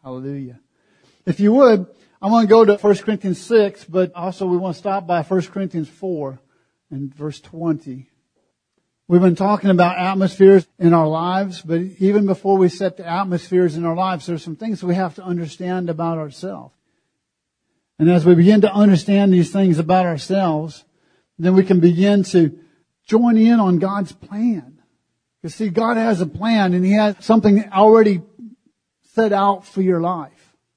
Hallelujah. If you would, I want to go to 1 Corinthians 6, but also we want to stop by 1 Corinthians 4 and verse 20. We've been talking about atmospheres in our lives, but even before we set the atmospheres in our lives, there's some things we have to understand about ourselves. And as we begin to understand these things about ourselves, then we can begin to join in on God's plan. Because see, God has a plan and He has something already set out for your life.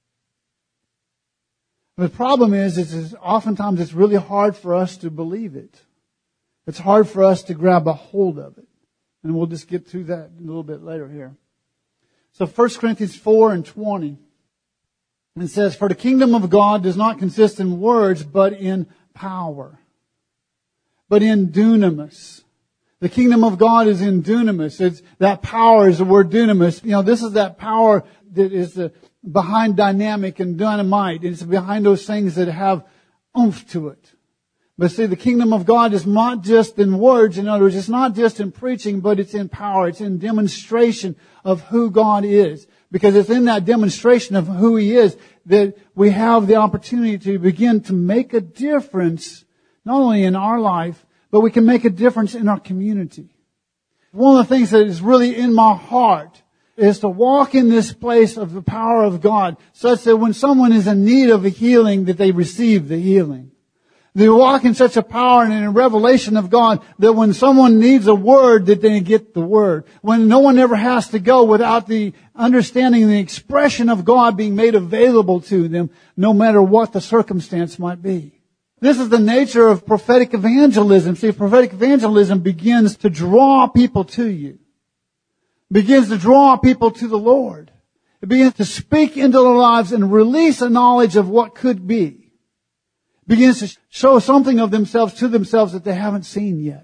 The problem is oftentimes it's really hard for us to believe it. It's hard for us to grab a hold of it. And we'll just get through that a little bit later here. So 1 Corinthians 4 and 20. It says, "For the kingdom of God does not consist in words, but in power. But in dunamis." The kingdom of God is in dunamis. That power is the word dunamis. You know, this is that power that is behind dynamic and dynamite. It's behind those things that have oomph to it. But see, the kingdom of God is not just in words. In other words, it's not just in preaching, but it's in power. It's in demonstration of who God is. Because it's in that demonstration of who He is that we have the opportunity to begin to make a difference, not only in our life, but we can make a difference in our community. One of the things that is really in my heart is to walk in this place of the power of God, such that when someone is in need of a healing, that they receive the healing. They walk in such a power and in a revelation of God that when someone needs a word, that they get the word. When no one ever has to go without the understanding and the expression of God being made available to them, no matter what the circumstance might be. This is the nature of prophetic evangelism. See, prophetic evangelism begins to draw people to you. Begins to draw people to the Lord. It begins to speak into their lives and release a knowledge of what could be. It begins to show something of themselves to themselves that they haven't seen yet.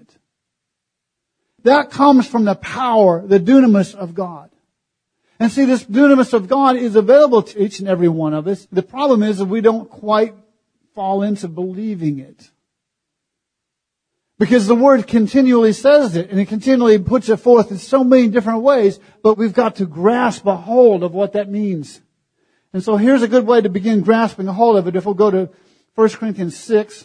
That comes from the power, the dunamis of God. And see, this dunamis of God is available to each and every one of us. The problem is that we don't quite fall into believing it. Because the Word continually says it, and it continually puts it forth in so many different ways, but we've got to grasp a hold of what that means. And so here's a good way to begin grasping a hold of it. If we'll go to 1 Corinthians 6,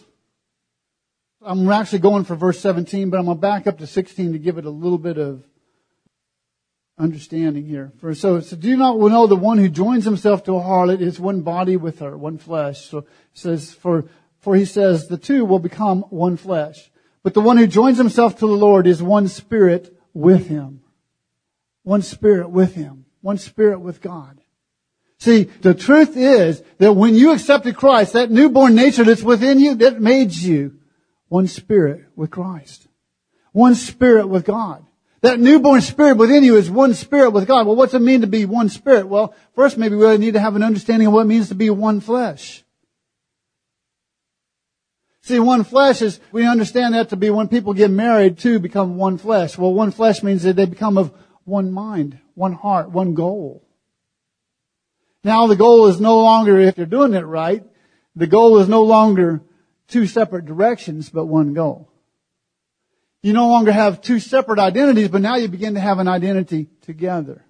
I'm actually going for verse 17, but I'm going to back up to 16 to give it a little bit of understanding here. So do you not know the one who joins himself to a harlot is one body with her, one flesh? So it says, for he says, the two will become one flesh. But the one who joins himself to the Lord is one spirit with Him. One spirit with Him. One spirit with God. See, the truth is that when you accepted Christ, that newborn nature that's within you, that made you one spirit with Christ. One spirit with God. That newborn spirit within you is one spirit with God. Well, what's it mean to be one spirit? Well, first maybe we need to have an understanding of what it means to be one flesh. See, one flesh is, we understand that to be when people get married, two become one flesh. Well, one flesh means that they become of one mind, one heart, one goal. Now the goal is no longer, if you're doing it right, the goal is no longer two separate directions, but one goal. You no longer have two separate identities, but now you begin to have an identity together.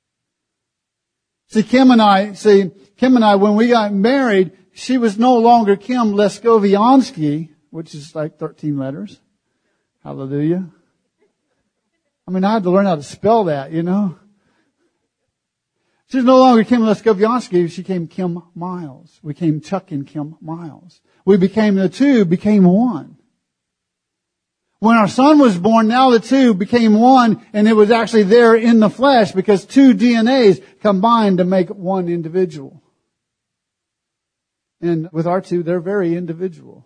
See, Kim and I, when we got married, she was no longer Kim Leskoviansky, which is like 13 letters. Hallelujah. I mean, I had to learn how to spell that, you know. She's no longer Kim Leskoviansky. She became Kim Miles. We became Chuck and Kim Miles. The two became one. When our son was born, now the two became one, and it was actually there in the flesh because two DNAs combined to make one individual. And with our two, they're very individual.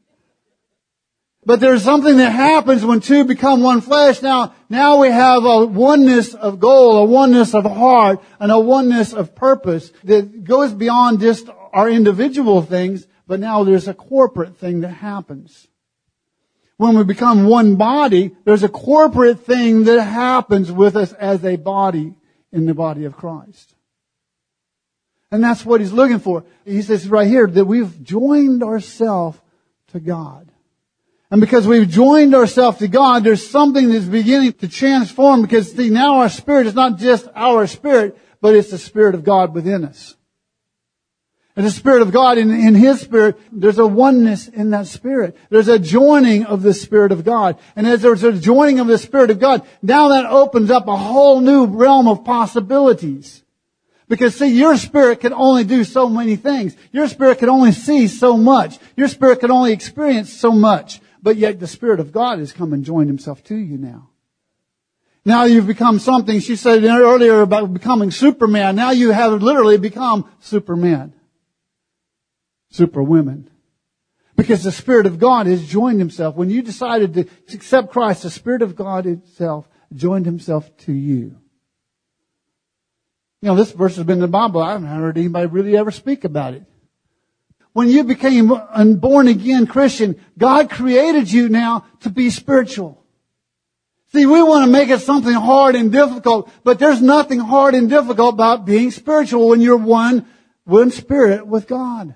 But there's something that happens when two become one flesh. Now we have a oneness of goal, a oneness of heart, and a oneness of purpose that goes beyond just our individual things, but now there's a corporate thing that happens. When we become one body, there's a corporate thing that happens with us as a body in the body of Christ. And that's what He's looking for. He says right here that we've joined ourselves to God. And because we've joined ourselves to God, there's something that's beginning to transform because see, now our spirit is not just our spirit, but it's the Spirit of God within us. And the Spirit of God, in His Spirit, there's a oneness in that Spirit. There's a joining of the Spirit of God. And as there's a joining of the Spirit of God, now that opens up a whole new realm of possibilities. Because see, your spirit can only do so many things. Your spirit can only see so much. Your spirit can only experience so much. But yet the Spirit of God has come and joined Himself to you now. Now you've become something, she said earlier about becoming Superman. Now you have literally become Superman. Superwomen. Because the Spirit of God has joined Himself. When you decided to accept Christ, the Spirit of God itself joined Himself to you. You know, this verse has been in the Bible. I haven't heard anybody really ever speak about it. When you became a born again Christian, God created you now to be spiritual. See, we want to make it something hard and difficult, but there's nothing hard and difficult about being spiritual when you're one spirit with God.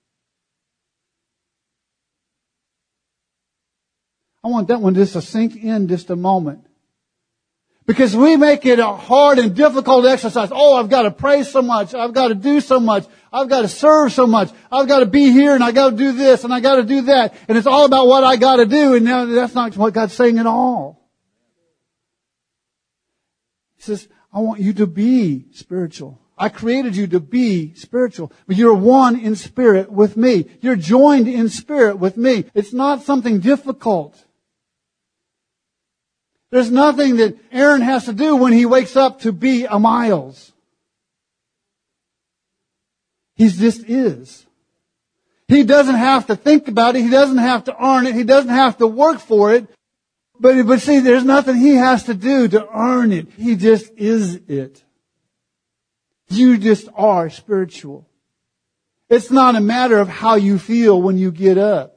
I want that one just to sink in just a moment. Because we make it a hard and difficult exercise. Oh, I've got to pray so much. I've got to do so much. I've got to serve so much. I've got to be here and I got to do this and I got to do that. And it's all about what I got to do. And now that's not what God's saying at all. He says, I want you to be spiritual. I created you to be spiritual. But you're one in spirit with me. You're joined in spirit with me. It's not something difficult. There's nothing that Aaron has to do when he wakes up to be a Miles. He just is. He doesn't have to think about it. He doesn't have to earn it. He doesn't have to work for it. But see, there's nothing he has to do to earn it. He just is it. You just are spiritual. It's not a matter of how you feel when you get up.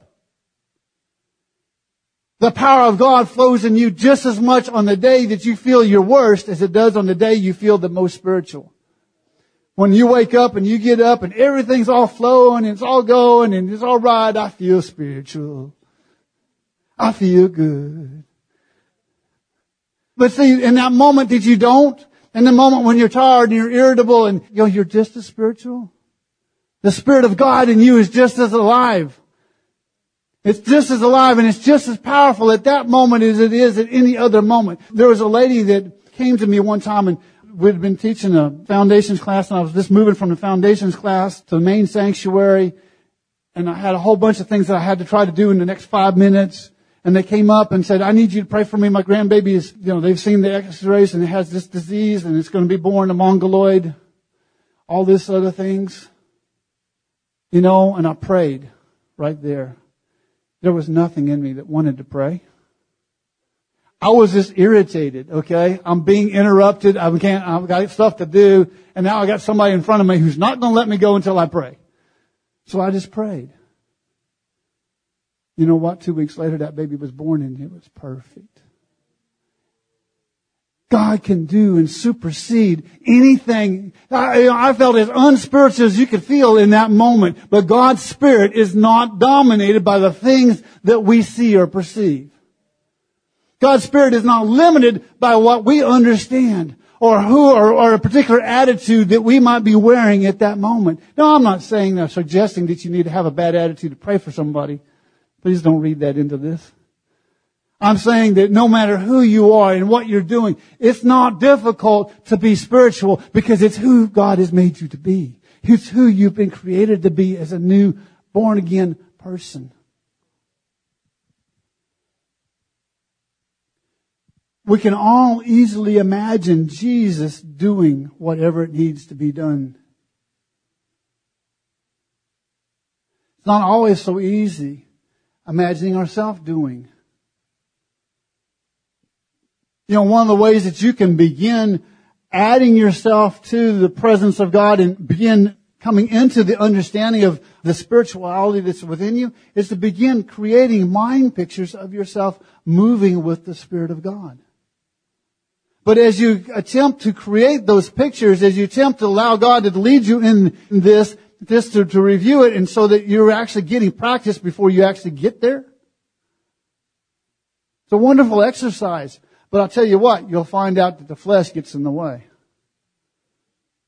The power of God flows in you just as much on the day that you feel your worst as it does on the day you feel the most spiritual. When you wake up and you get up and everything's all flowing and it's all going and it's all right, I feel spiritual. I feel good. But see, in that moment that you don't, in the moment when you're tired and you're irritable and you're just as spiritual. The Spirit of God in you is just as alive. It's just as alive and it's just as powerful at that moment as it is at any other moment. There was a lady that came to me one time and we'd been teaching a foundations class and I was just moving from the foundations class to the main sanctuary and I had a whole bunch of things that I had to try to do in the next 5 minutes. And they came up and said, I need you to pray for me. My grandbaby is, they've seen the x-rays and it has this disease and it's going to be born a mongoloid. All this other things. And I prayed right there. There was nothing in me that wanted to pray. I was just irritated, okay? I'm being interrupted. I've got stuff to do. And now I got somebody in front of me who's not going to let me go until I pray. So I just prayed. You know what? 2 weeks later, that baby was born and it was perfect. God can do and supersede anything. I felt as unspiritual as you could feel in that moment. But God's Spirit is not dominated by the things that we see or perceive. God's Spirit is not limited by what we understand or a particular attitude that we might be wearing at that moment. No, I'm not saying or suggesting that you need to have a bad attitude to pray for somebody. Please don't read that into this. I'm saying that no matter who you are and what you're doing, it's not difficult to be spiritual because it's who God has made you to be. It's who you've been created to be as a new born again person. We can all easily imagine Jesus doing whatever it needs to be done. It's not always so easy imagining ourselves doing. One of the ways that you can begin adding yourself to the presence of God and begin coming into the understanding of the spirituality that's within you is to begin creating mind pictures of yourself moving with the Spirit of God. But as you attempt to create those pictures, as you attempt to allow God to lead you in this to review it and so that you're actually getting practice before you actually get there. It's a wonderful exercise. But I'll tell you what, you'll find out that the flesh gets in the way.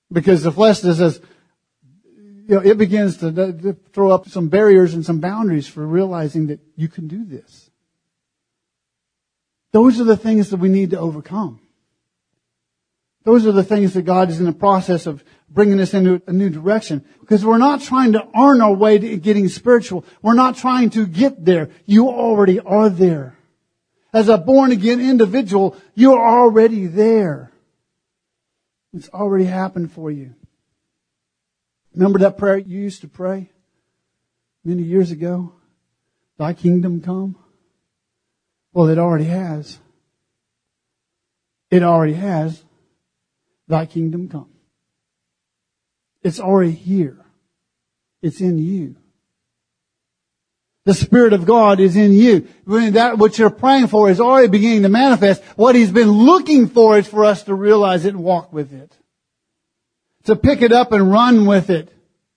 Because the flesh says, it begins to throw up some barriers and some boundaries for realizing that you can do this. Those are the things that we need to overcome. Those are the things that God is in the process of bringing us into a new direction. Because we're not trying to earn our way to getting spiritual. We're not trying to get there. You already are there. As a born again individual, you're already there. It's already happened for you. Remember that prayer you used to pray many years ago? Thy kingdom come? Well, it already has. It already has. Thy kingdom come. It's already here. It's in you. The Spirit of God is in you. When that what you're praying for is already beginning to manifest. What He's been looking for is for us to realize it and walk with it. To pick it up and run with it.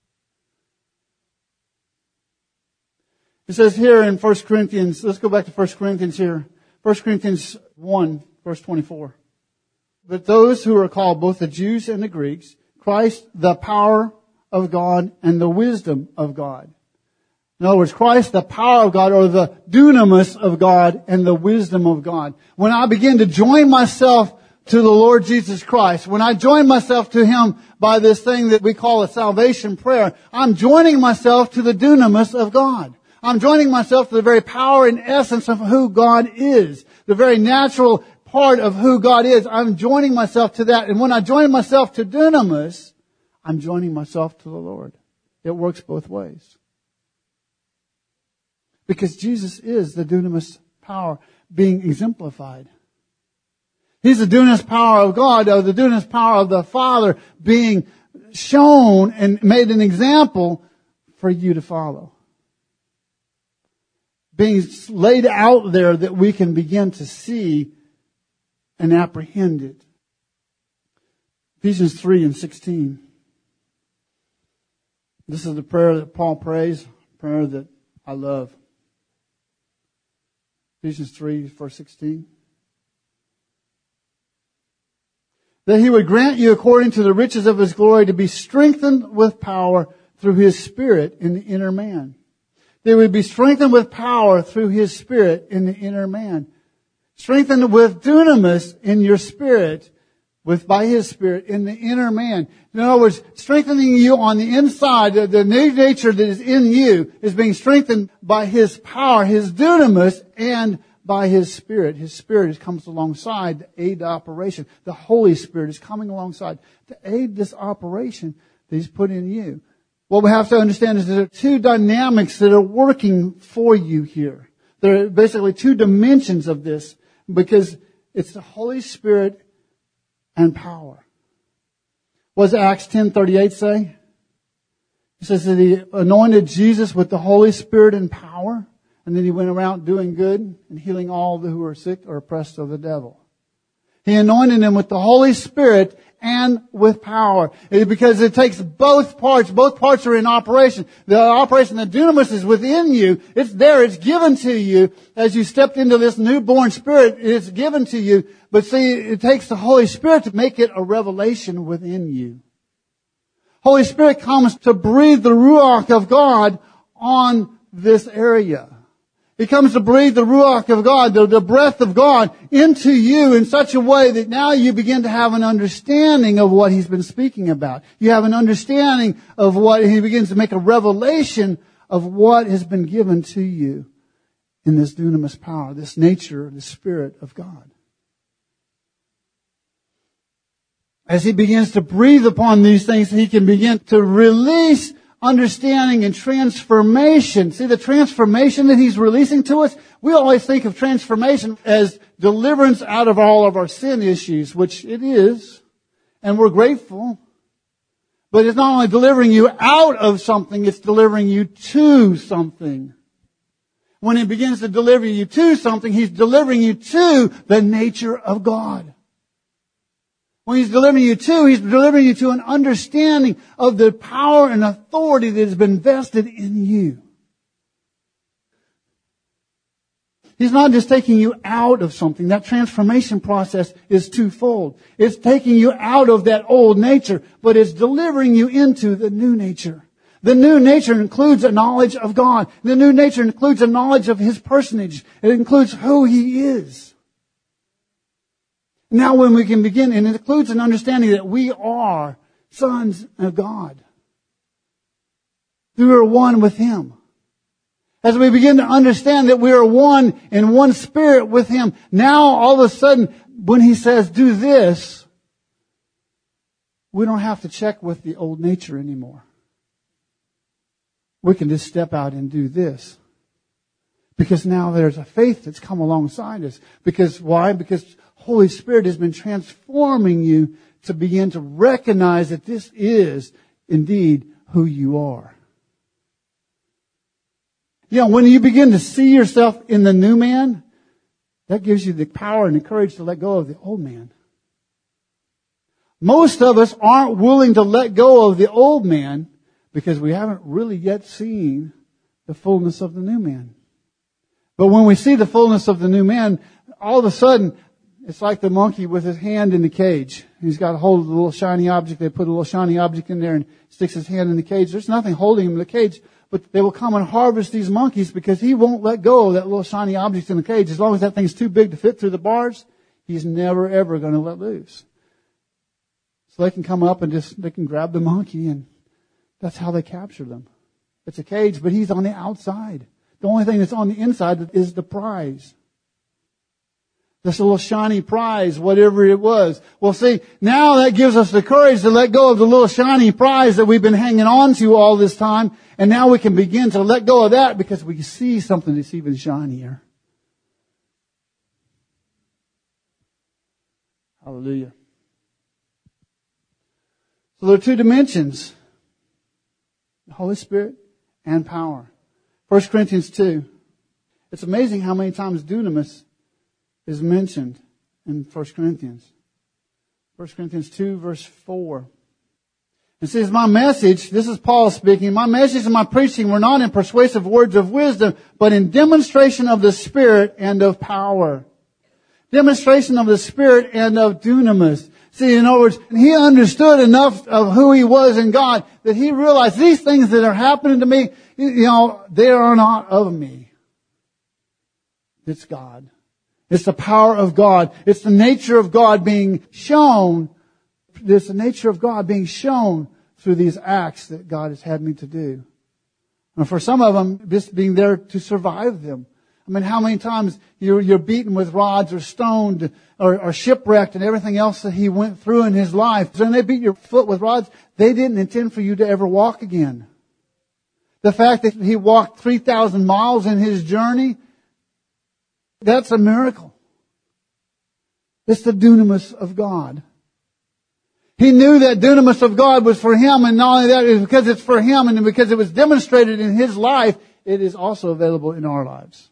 It says here in 1 Corinthians, let's go back to 1 Corinthians here. 1 Corinthians 1, verse 24. But those who are called, both the Jews and the Greeks, Christ, the power of God and the wisdom of God. In other words, Christ, the power of God, or the dunamis of God and the wisdom of God. When I begin to join myself to the Lord Jesus Christ, when I join myself to Him by this thing that we call a salvation prayer, I'm joining myself to the dunamis of God. I'm joining myself to the very power and essence of who God is. The very natural part of who God is. I'm joining myself to that. And when I join myself to dunamis, I'm joining myself to the Lord. It works both ways. Because Jesus is the dunamis power being exemplified. He's the dunamis power of God, or the dunamis power of the Father being shown and made an example for you to follow. Being laid out there that we can begin to see and apprehend it. Ephesians 3 and 16. This is the prayer that Paul prays, a prayer that I love. Ephesians 3, verse 16. That He would grant you according to the riches of His glory to be strengthened with power through His Spirit in the inner man. They would be strengthened with power through His Spirit in the inner man. Strengthened with dunamis in your spirit, by His Spirit in the inner man. In other words, strengthening you on the inside, the new nature that is in you is being strengthened by His power, His dunamis, and by His Spirit. His Spirit comes alongside to aid the operation. The Holy Spirit is coming alongside to aid this operation that He's put in you. What we have to understand is there are two dynamics that are working for you here. There are basically two dimensions of this, because it's the Holy Spirit and power. What does Acts 10:38 say? It says that He anointed Jesus with the Holy Spirit and power, and then He went around doing good and healing all who were sick or oppressed of the devil. He anointed Him with the Holy Spirit and with power. Because it takes both parts. Both parts are in operation. The operation, the dunamis, is within you. It's there. It's given to you. As you stepped into this newborn spirit, it's given to you. But see, it takes the Holy Spirit to make it a revelation within you. Holy Spirit comes to breathe the Ruach of God on this area. He comes to breathe the Ruach of God, the breath of God, into you in such a way that now you begin to have an understanding of what He's been speaking about. You have an understanding of what He begins to make a revelation of what has been given to you in this dunamis power, this nature, the Spirit of God. As He begins to breathe upon these things, He can begin to release understanding and transformation. See, the transformation that He's releasing to us, we always think of transformation as deliverance out of all of our sin issues, which it is, and we're grateful. But it's not only delivering you out of something, it's delivering you to something. When He begins to deliver you to something, He's delivering you to the nature of God. When He's delivering you to an understanding of the power and authority that has been vested in you. He's not just taking you out of something. That transformation process is twofold. It's taking you out of that old nature, but it's delivering you into the new nature. The new nature includes a knowledge of God. The new nature includes a knowledge of His personage. It includes who He is. Now when we can begin, and it includes an understanding that we are sons of God. We are one with Him. As we begin to understand that we are one in one spirit with Him, now all of a sudden, when He says, do this, we don't have to check with the old nature anymore. We can just step out and do this. Because now there's a faith that's come alongside us. Because why? Because Holy Spirit has been transforming you to begin to recognize that this is indeed who you are. You know, when you begin to see yourself in the new man, that gives you the power and the courage to let go of the old man. Most of us aren't willing to let go of the old man because we haven't really yet seen the fullness of the new man. But when we see the fullness of the new man, all of a sudden, it's like the monkey with his hand in the cage. He's got a hold of the little shiny object. They put a little shiny object in there and sticks his hand in the cage. There's nothing holding him in the cage. But they will come and harvest these monkeys because he won't let go of that little shiny object in the cage. As long as that thing's too big to fit through the bars, he's never ever going to let loose. So they can come up and they can grab the monkey, and that's how they capture them. It's a cage, but he's on the outside. The only thing that's on the inside is the prize. This little shiny prize, whatever it was. Well, see, now that gives us the courage to let go of the little shiny prize that we've been hanging on to all this time. And now we can begin to let go of that because we see something that's even shinier. Hallelujah. So there are two dimensions. The Holy Spirit and power. 1 Corinthians 2. It's amazing how many times dunamis is mentioned in 1 Corinthians. 1 Corinthians 2 verse 4. It says, my message, this is Paul speaking, my message and my preaching were not in persuasive words of wisdom, but in demonstration of the Spirit and of power. Demonstration of the Spirit and of dunamis. See, in other words, he understood enough of who he was in God that he realized these things that are happening to me, they are not of me. It's God. It's the power of God. It's the nature of God being shown. It's the nature of God being shown through these acts that God has had me to do. And for some of them, just being there to survive them. I mean, how many times you're beaten with rods or stoned or shipwrecked and everything else that he went through in his life. When they beat your foot with rods, they didn't intend for you to ever walk again. The fact that he walked 3,000 miles in his journey, that's a miracle. It's the dunamis of God. He knew that dunamis of God was for him, and not only that, it was because it's for him and because it was demonstrated in his life, it is also available in our lives.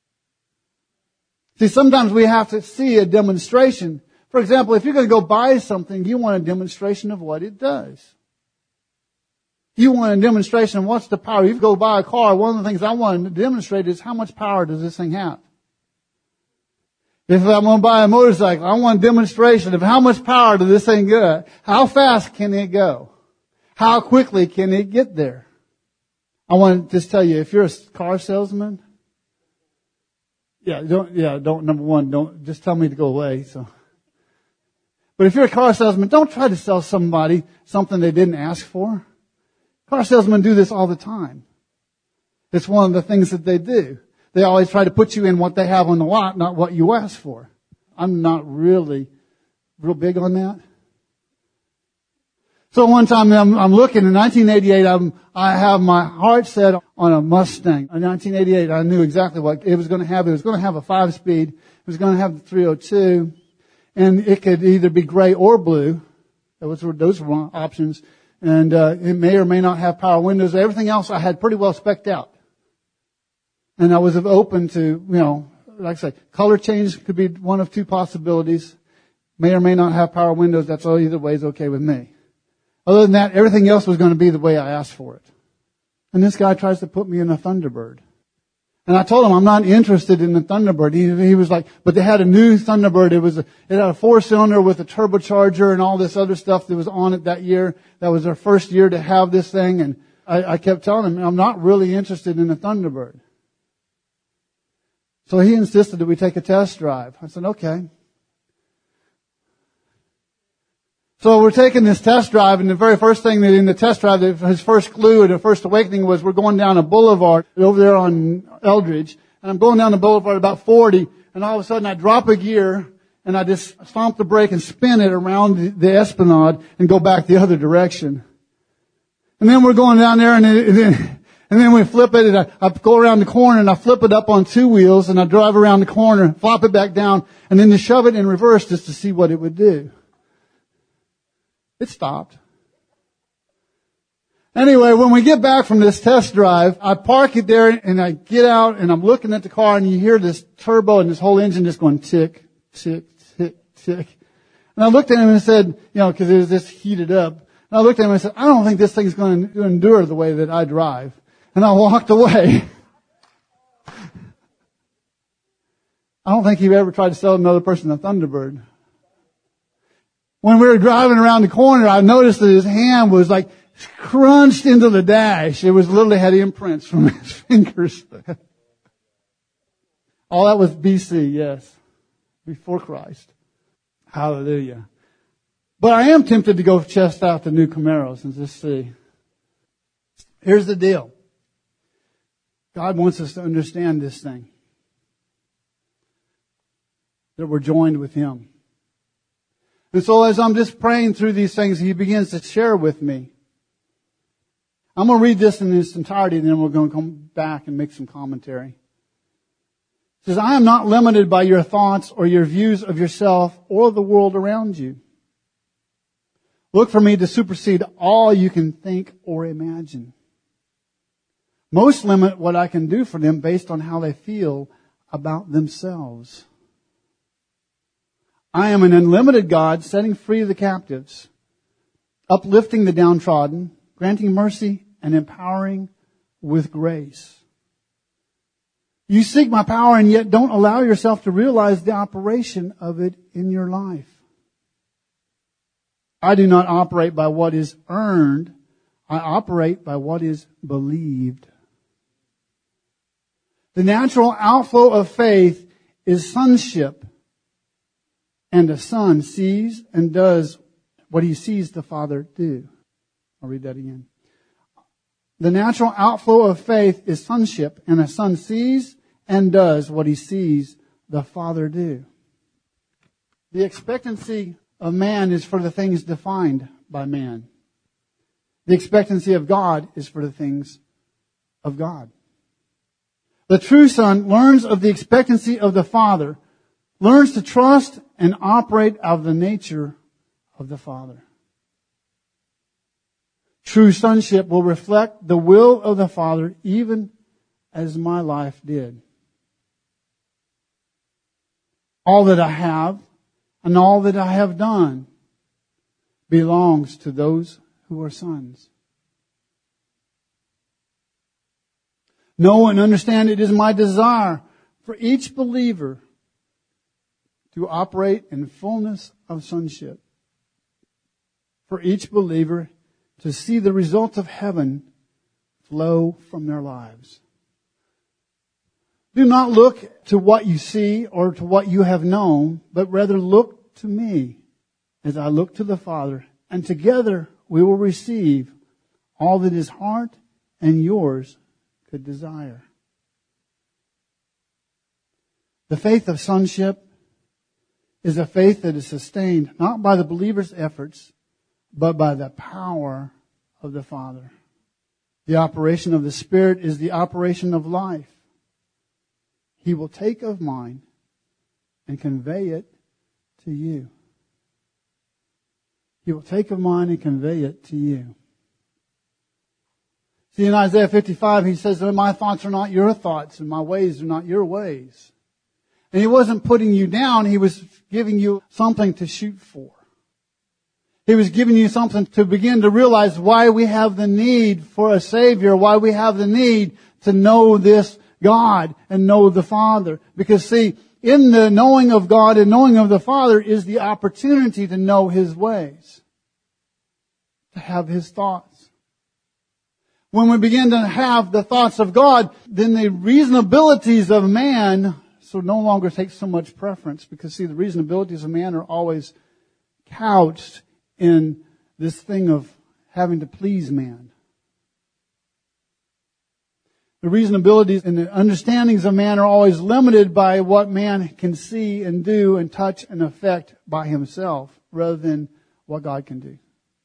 See, sometimes we have to see a demonstration. For example, if you're going to go buy something, you want a demonstration of what it does. You want a demonstration of what's the power. If you go buy a car, one of the things I want to demonstrate is how much power does this thing have. If I'm going to buy a motorcycle, I want a demonstration of how much power does this thing get. How fast can it go? How quickly can it get there? I want to just tell you, if you're a car salesman, don't just tell me to go away. But if you're a car salesman, don't try to sell somebody something they didn't ask for. Car salesmen do this all the time. It's one of the things that they do. They always try to put you in what they have on the lot, not what you asked for. I'm not really real big on that. So one time I'm looking in 1988, I have my heart set on a Mustang. In 1988, I knew exactly what it was going to have. It was going to have a 5-speed. It was going to have the 302. And it could either be gray or blue. Those were options. And it may or may not have power windows. Everything else I had pretty well spec'd out. And I was open to, like I said, color change could be one of two possibilities. May or may not have power windows. That's all, either way is okay with me. Other than that, everything else was going to be the way I asked for it. And this guy tries to put me in a Thunderbird. And I told him I'm not interested in the Thunderbird. He was like, but they had a new Thunderbird. It had a 4-cylinder with a turbocharger and all this other stuff that was on it that year. That was their first year to have this thing. And I kept telling him, I'm not really interested in the Thunderbird. So he insisted that we take a test drive. I said, okay. So we're taking this test drive, and the very first thing that in the test drive, his first clue and the first awakening was we're going down a boulevard over there on Eldridge. And I'm going down the boulevard about 40, and all of a sudden I drop a gear, and I just stomp the brake and spin it around the Esplanade and go back the other direction. And then we're going down there, and then we flip it, and I go around the corner, and I flip it up on 2 wheels, and I drive around the corner, flop it back down, and then to shove it in reverse just to see what it would do. It stopped. Anyway, when we get back from this test drive, I park it there and I get out and I'm looking at the car and you hear this turbo and this whole engine just going tick, tick, tick, tick. And I looked at him and said, because it was just heated up. And I looked at him and said, I don't think this thing's going to endure the way that I drive. And I walked away. I don't think he ever tried to sell another person a Thunderbird. When we were driving around the corner, I noticed that his hand was like crunched into the dash. It was literally had imprints from his fingers. All that was BC, yes. Before Christ. Hallelujah. But I am tempted to go test out the new Camaros and just see. Here's the deal. God wants us to understand this thing. That we're joined with Him. And so as I'm just praying through these things, He begins to share with me. I'm going to read this in its entirety, and then we're going to come back and make some commentary. It says, I am not limited by your thoughts or your views of yourself or the world around you. Look for me to supersede all you can think or imagine. Most limit what I can do for them based on how they feel about themselves. I am an unlimited God, setting free the captives, uplifting the downtrodden, granting mercy, and empowering with grace. You seek my power and yet don't allow yourself to realize the operation of it in your life. I do not operate by what is earned. I operate by what is believed. The natural outflow of faith is sonship. And a son sees and does what he sees the Father do. I'll read that again. The natural outflow of faith is sonship, and a son sees and does what he sees the Father do. The expectancy of man is for the things defined by man. The expectancy of God is for the things of God. The true son learns of the expectancy of the Father, learns to trust and operate out of the nature of the Father. True sonship will reflect the will of the Father even as my life did. All that I have and all that I have done belongs to those who are sons. Know and understand it is my desire for each believer to operate in fullness of sonship. For each believer to see the results of heaven flow from their lives. Do not look to what you see or to what you have known, but rather look to me as I look to the Father, and together we will receive all that His heart and yours could desire. The faith of sonship is a faith that is sustained not by the believer's efforts, but by the power of the Father. The operation of the Spirit is the operation of life. He will take of mine and convey it to you. He will take of mine and convey it to you. See, in Isaiah 55, He says, my thoughts are not your thoughts and my ways are not your ways. And He wasn't putting you down. He was giving you something to shoot for. He was giving you something to begin to realize why we have the need for a Savior, why we have the need to know this God and know the Father. Because see, in the knowing of God and knowing of the Father is the opportunity to know His ways, to have His thoughts. When we begin to have the thoughts of God, then the reasonabilities of man no longer take so much preference. Because see, the reasonabilities of man are always couched in this thing of having to please man. The reasonabilities and the understandings of man are always limited by what man can see and do and touch and affect by himself, rather than what God can do.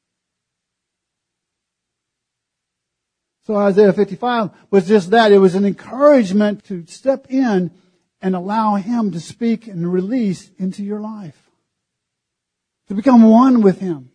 So Isaiah 55 was just that. It was an encouragement to step in and allow Him to speak and release into your life. To become one with Him.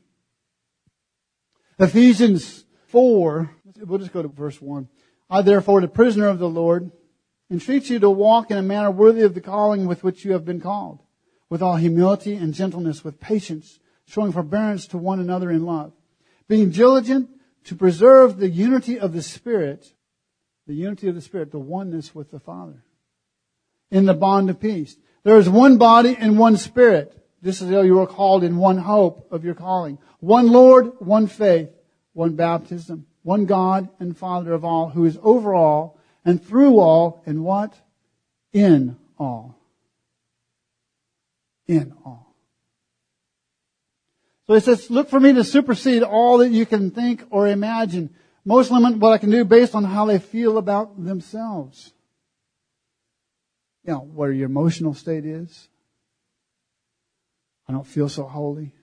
Ephesians 4, we'll just go to verse 1. I therefore, the prisoner of the Lord, entreat you to walk in a manner worthy of the calling with which you have been called, with all humility and gentleness, with patience, showing forbearance to one another in love, being diligent to preserve the unity of the Spirit, the oneness with the Father, in the bond of peace. There is one body and one Spirit, just as you were called in one hope of your calling. One Lord, one faith, one baptism, one God and Father of all, who is over all and through all, and what? In all. In all. So it says, look for me to supersede all that you can think or imagine. Most limit what I can do based on how they feel about themselves. You know, where your emotional state is. I don't feel so holy.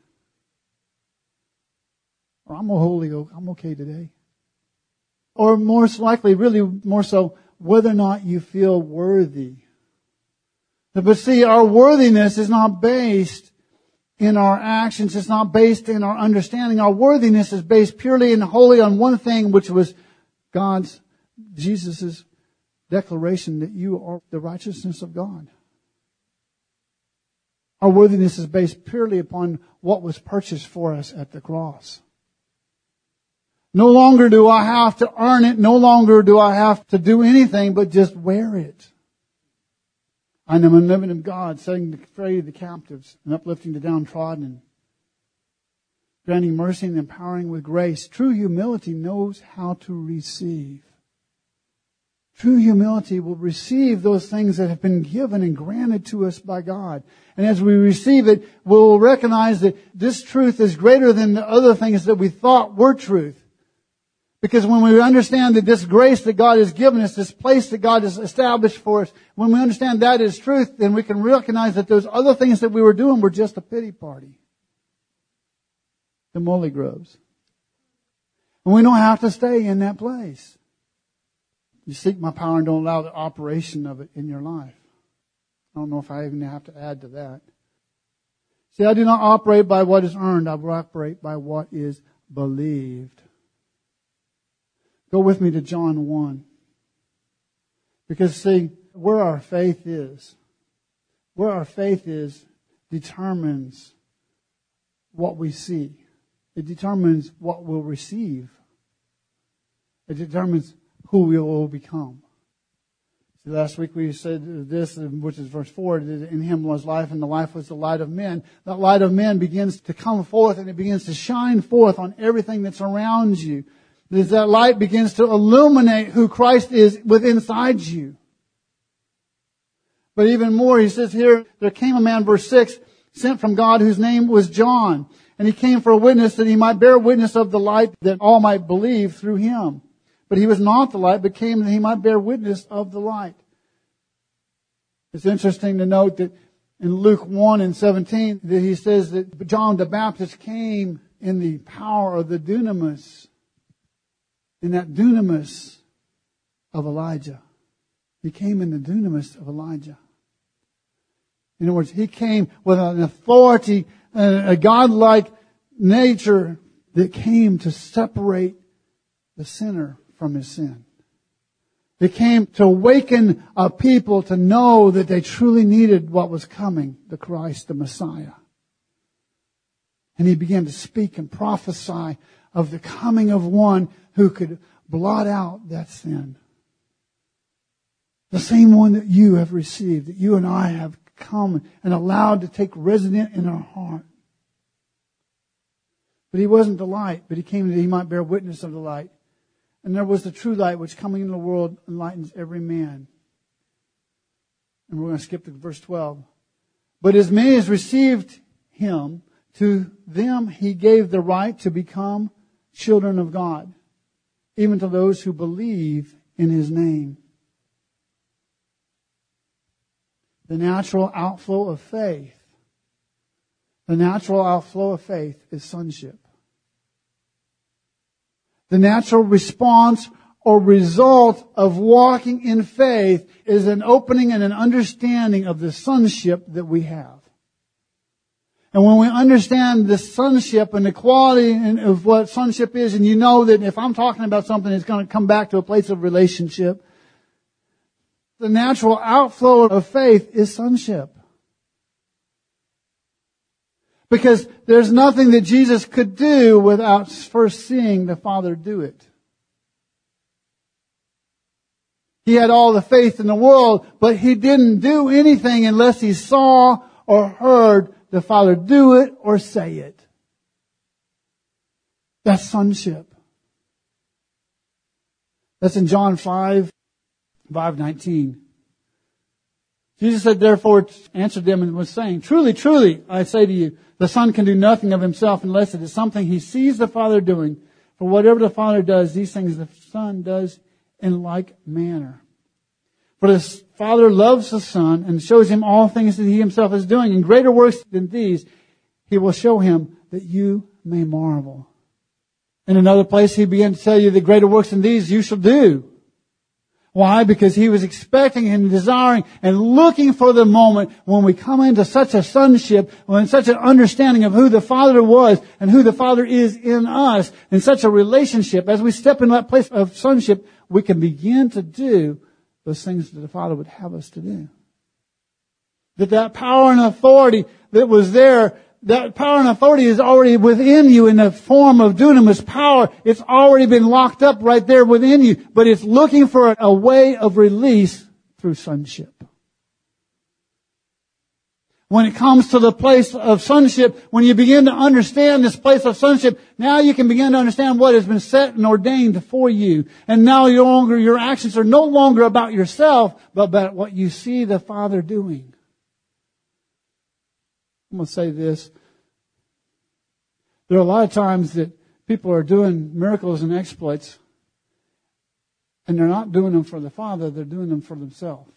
Or I'm okay today. Or most likely, really more so, whether or not you feel worthy. But see, our worthiness is not based in our actions. It's not based in our understanding. Our worthiness is based purely and wholly on one thing, which was Jesus' declaration that you are the righteousness of God. Our worthiness is based purely upon what was purchased for us at the cross. No longer do I have to earn it. No longer do I have to do anything but just wear it. I am a living of God, setting free the captives and uplifting the downtrodden, granting mercy and empowering with grace. True humility knows how to receive. True humility will receive those things that have been given and granted to us by God. And as we receive it, we'll recognize that this truth is greater than the other things that we thought were truth. Because when we understand that this grace that God has given us, this place that God has established for us, when we understand that is truth, then we can recognize that those other things that we were doing were just a pity party. The molly groves. And we don't have to stay in that place. You seek my power and don't allow the operation of it in your life. I don't know if I even have to add to that. See, I do not operate by what is earned. I operate by what is believed. Go with me to John 1. Because see, where our faith is determines what we see. It determines what we'll receive. It determines who we will become. See, last week we said this, which is verse 4, that in Him was life and the life was the light of men. That light of men begins to come forth and it begins to shine forth on everything that's around you. As that light begins to illuminate who Christ is within inside you. But even more, he says here, there came a man, verse 6, sent from God whose name was John. And he came for a witness that he might bear witness of the light that all might believe through him. But he was not the light, but came that he might bear witness of the light. It's interesting to note that in Luke 1:17, that he says that John the Baptist came in the power of the dunamis. In that dunamis of Elijah. He came in the dunamis of Elijah. In other words, he came with an authority and a godlike nature that came to separate the sinner from his sin. It came to awaken a people to know that they truly needed what was coming, the Christ, the Messiah. And he began to speak and prophesy of the coming of one who could blot out that sin. The same one that you have received, that you and I have come and allowed to take resident in our heart. But He wasn't the light, but He came that He might bear witness of the light. And there was the true light which coming into the world enlightens every man. And we're going to skip to verse 12. But as many as received Him, to them He gave the right to become children of God, even to those who believe in His name. The natural outflow of faith. The natural outflow of faith is sonship. The natural response or result of walking in faith is an opening and an understanding of the sonship that we have. And when we understand the sonship and the quality of what sonship is, and you know that if I'm talking about something, it's going to come back to a place of relationship. The natural outflow of faith is sonship. Because there's nothing that Jesus could do without first seeing the Father do it. He had all the faith in the world, but He didn't do anything unless He saw or heard the Father do it or say it. That's sonship. That's in John 5:19. Jesus said, therefore, answered them and was saying, truly, truly, I say to you, the Son can do nothing of Himself unless it is something He sees the Father doing. For whatever the Father does, these things the Son does in like manner. For the Father loves the Son and shows Him all things that He Himself is doing. And greater works than these, He will show Him that you may marvel. In another place, He began to tell you that greater works than these you shall do. Why? Because He was expecting and desiring and looking for the moment when we come into such a sonship, when such an understanding of who the Father was and who the Father is in us, in such a relationship. As we step into that place of sonship, we can begin to do those things that the Father would have us to do. That power and authority that was there, that power and authority is already within you in the form of dunamis power. It's already been locked up right there within you, but it's looking for a way of release through sonship. When it comes to the place of sonship, when you begin to understand this place of sonship, now you can begin to understand what has been set and ordained for you. And now your actions are no longer about yourself, but about what you see the Father doing. I'm going to say this. There are a lot of times that people are doing miracles and exploits, and they're not doing them for the Father, they're doing them for themselves.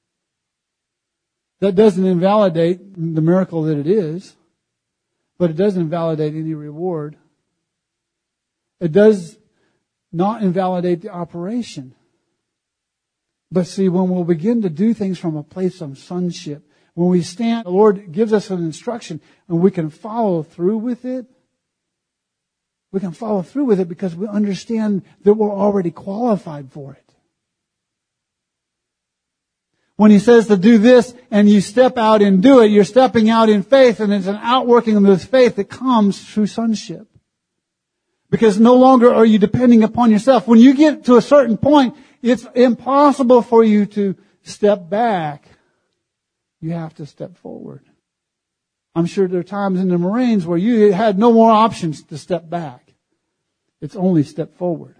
That doesn't invalidate the miracle that it is, but it doesn't invalidate any reward. It does not invalidate the operation. But see, when we'll begin to do things from a place of sonship, when we stand, the Lord gives us an instruction and we can follow through with it. We can follow through with it because we understand that we're already qualified for it. When He says to do this and you step out and do it, you're stepping out in faith, and it's an outworking of this faith that comes through sonship. Because no longer are you depending upon yourself. When you get to a certain point, it's impossible for you to step back. You have to step forward. I'm sure there are times in the Marines where you had no more options to step back. It's only step forward.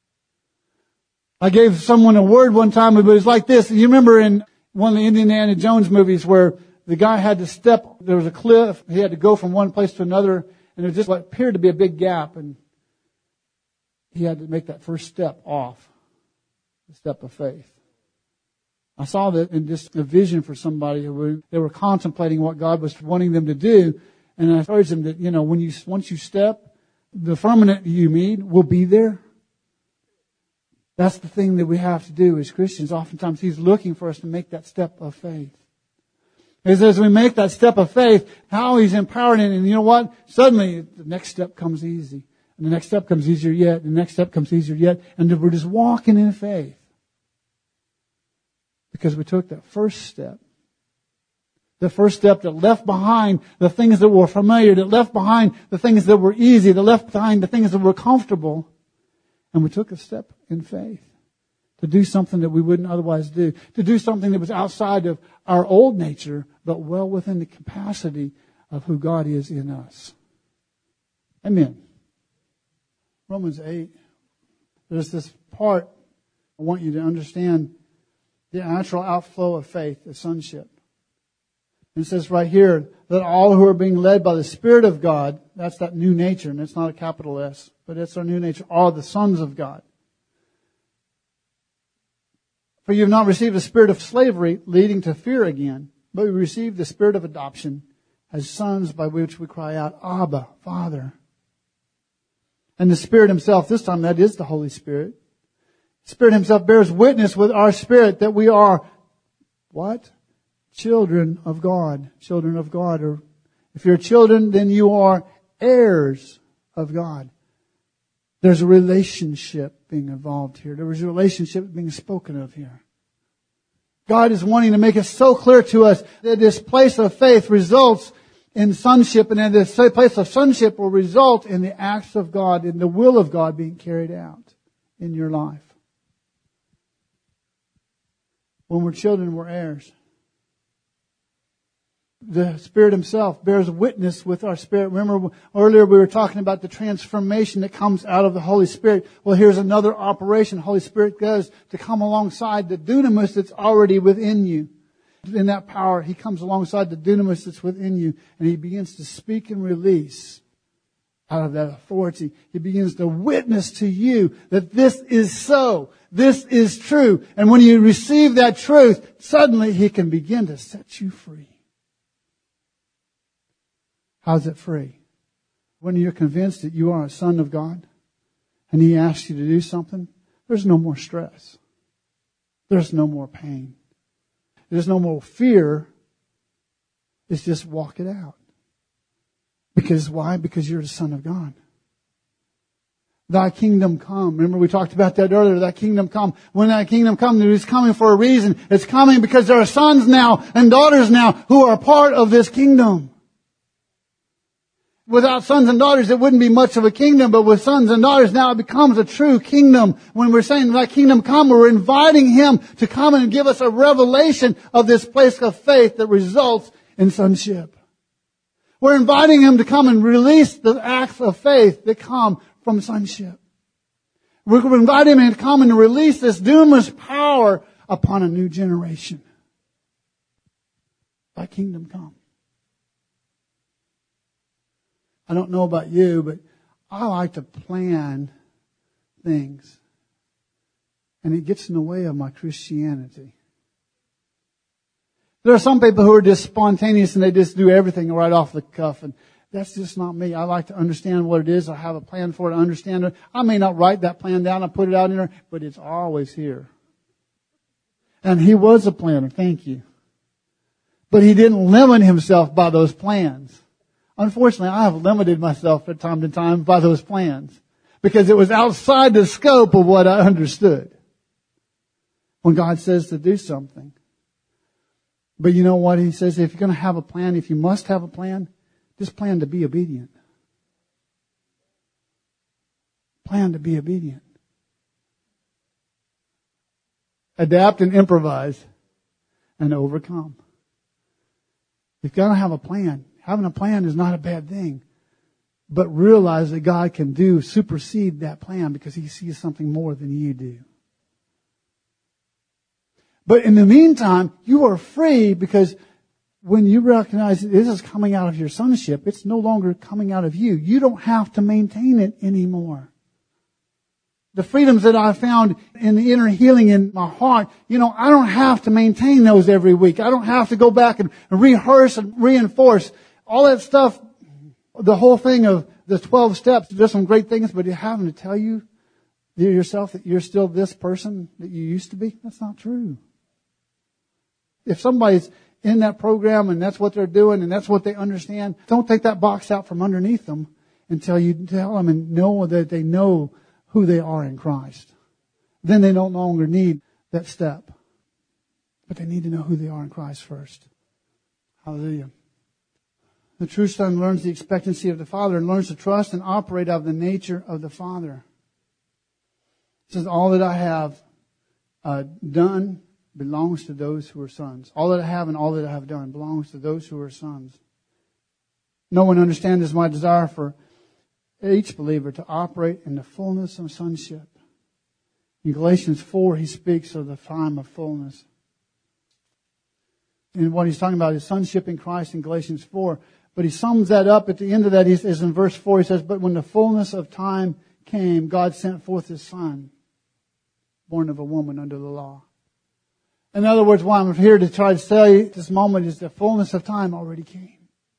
I gave someone a word one time, but it was like this. You remember in one of the Indiana Jones movies where the guy had to step, there was a cliff, he had to go from one place to another, and there was just what appeared to be a big gap, and he had to make that first step off, the step of faith. I saw that in just a vision for somebody who they were contemplating what God was wanting them to do. And I encouraged them that, once you step, the firmament you need will be there. That's the thing that we have to do as Christians. Oftentimes He's looking for us to make that step of faith. As we make that step of faith, how He's empowering it. And you know what? Suddenly the next step comes easy. And the next step comes easier yet. And the next step comes easier yet. And we're just walking in faith. Because we took that first step. The first step that left behind the things that were familiar, that left behind the things that were easy, that left behind the things that were comfortable. And we took a step in faith to do something that we wouldn't otherwise do, to do something that was outside of our old nature, but well within the capacity of who God is in us. Amen. Romans 8. There's this part I want you to understand, the natural outflow of faith, the sonship. It says right here that all who are being led by the Spirit of God, that's that new nature, and it's not a capital S, but it's our new nature, are the sons of God. For you have not received a spirit of slavery leading to fear again, but we received the spirit of adoption as sons, by which we cry out, Abba, Father. And the Spirit Himself, this time that is the Holy Spirit. Spirit Himself bears witness with our spirit that we are, what? Children of God. Children of God. Or if you're children, then you are heirs of God. There's a relationship being involved here. There was a relationship being spoken of here. God is wanting to make it so clear to us that this place of faith results in sonship, and then this place of sonship will result in the acts of God, in the will of God being carried out in your life. When we're children, we're heirs. The Spirit Himself bears witness with our spirit. Remember earlier we were talking about the transformation that comes out of the Holy Spirit. Well, here's another operation the Holy Spirit does to come alongside the dunamis that's already within you. In that power, He comes alongside the dunamis that's within you, and He begins to speak and release out of that authority. He begins to witness to you that this is so. This is true. And when you receive that truth, suddenly He can begin to set you free. How's it free? When you're convinced that you are a son of God and He asks you to do something, there's no more stress. There's no more pain. There's no more fear. It's just walk it out. Because why? Because you're the son of God. Thy kingdom come. Remember we talked about that earlier. Thy kingdom come. When that kingdom comes, it is coming for a reason. It's coming because there are sons now and daughters now who are part of this kingdom. Without sons and daughters, it wouldn't be much of a kingdom, but with sons and daughters, now it becomes a true kingdom. When we're saying that kingdom come, we're inviting Him to come and give us a revelation of this place of faith that results in sonship. We're inviting Him to come and release the acts of faith that come from sonship. We're inviting Him to come and release this dunamis power upon a new generation. Thy kingdom come. I don't know about you, but I like to plan things. And it gets in the way of my Christianity. There are some people who are just spontaneous and they just do everything right off the cuff. And that's just not me. I like to understand what it is. I have a plan for it. I understand it. I may not write that plan down. I put it out in there, but it's always here. And He was a planner. Thank you. But He didn't limit Himself by those plans. Unfortunately, I have limited myself from time to time by those plans because it was outside the scope of what I understood when God says to do something. But you know what? He says if you're going to have a plan, if you must have a plan, just plan to be obedient. Plan to be obedient. Adapt and improvise and overcome. You've got to have a plan. Having a plan is not a bad thing. But realize that God can supersede that plan because He sees something more than you do. But in the meantime, you are free because when you recognize that this is coming out of your sonship, it's no longer coming out of you. You don't have to maintain it anymore. The freedoms that I found in the inner healing in my heart, I don't have to maintain those every week. I don't have to go back and rehearse and reinforce. All that stuff, the whole thing of the 12 steps, there's some great things, but you're having to tell you yourself that you're still this person that you used to be, that's not true. If somebody's in that program and that's what they're doing and that's what they understand, don't take that box out from underneath them until you tell them and know that they know who they are in Christ. Then they no longer need that step. But they need to know who they are in Christ first. Hallelujah. The true son learns the expectancy of the Father and learns to trust and operate out of the nature of the Father. It says, all that I have done belongs to those who are sons. All that I have and all that I have done belongs to those who are sons. No one understands my desire for each believer to operate in the fullness of sonship. In Galatians 4, he speaks of the time of fullness. And what he's talking about is sonship in Christ in Galatians 4. But he sums that up at the end of that. He says in verse 4, he says, but when the fullness of time came, God sent forth His Son, born of a woman under the law. In other words, what I'm here to try to tell you at this moment is the fullness of time already came.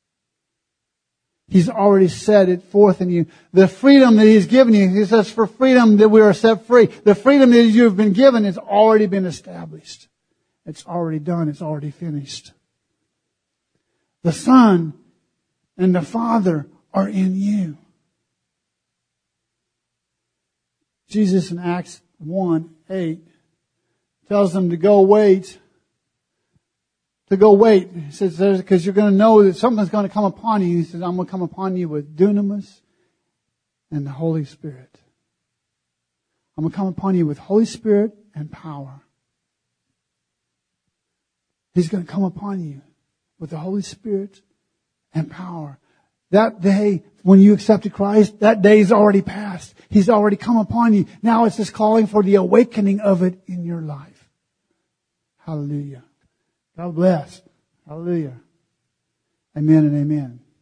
He's already set it forth in you. The freedom that He's given you, He says, for freedom that we are set free. The freedom that you have been given has already been established. It's already done. It's already finished. The Son and the Father are in you. Jesus in Acts 1:8 tells them to go wait. To go wait. He says, because you're going to know that something's going to come upon you. He says, I'm going to come upon you with dunamis and the Holy Spirit. I'm going to come upon you with Holy Spirit and power. He's going to come upon you with the Holy Spirit and power. That day, when you accepted Christ, that day is already passed. He's already come upon you. Now it's just calling for the awakening of it in your life. Hallelujah. God bless. Hallelujah. Amen and amen.